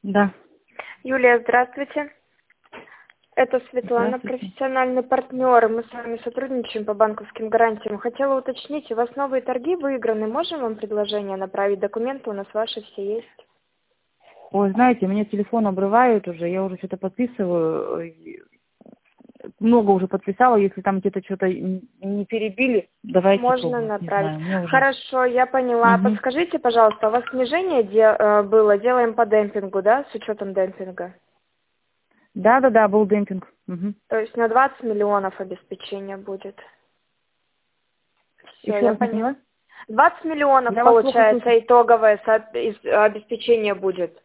Да. Юлия, здравствуйте. Это Светлана, Здравствуйте. профессиональный партнер. Мы с вами сотрудничаем по банковским гарантиям. Хотела уточнить, у вас новые торги выиграны. Можем вам предложение направить? Документы у нас ваши все есть. Ой, знаете, мне телефон обрывают уже, я уже что-то подписываю. Много уже подписала, если там где-то что-то не перебили, давайте Можно пробовать, не направить. знаю, мне уже. Хорошо, я поняла. Угу. Подскажите, пожалуйста, у вас снижение было? Делаем по демпингу, да, с учетом демпинга? Да, был демпинг. Угу. То есть на 20 миллионов обеспечение будет. Все, Еще я раз не поняла. поняла? 20 миллионов, Я вас плохо слышу. получается, итоговое обеспечение будет.